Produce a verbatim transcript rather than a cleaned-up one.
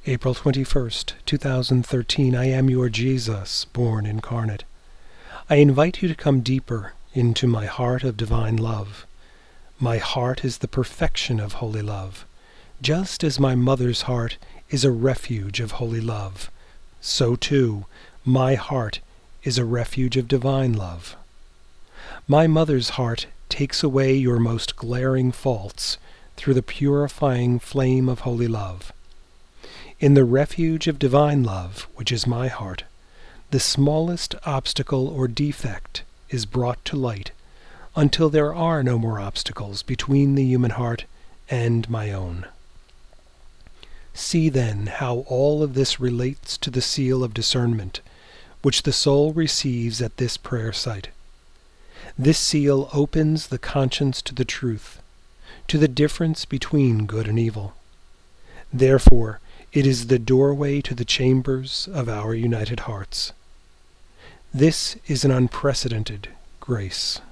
April twenty-first, two thousand thirteen. I am your Jesus, born incarnate. I invite you to come deeper into my heart of divine love. My heart is the perfection of holy love. Just as my mother's heart is a refuge of holy love, so too my heart is a refuge of divine love. My mother's heart takes away your most glaring faults through the purifying flame of holy love. In the refuge of divine love, which is my heart, the smallest obstacle or defect is brought to light until there are no more obstacles between the human heart and my own. See then how all of this relates to the seal of discernment, which the soul receives at this prayer site. This seal opens the conscience to the truth, to the difference between good and evil. Therefore, it is the doorway to the chambers of our united hearts. This is an unprecedented grace.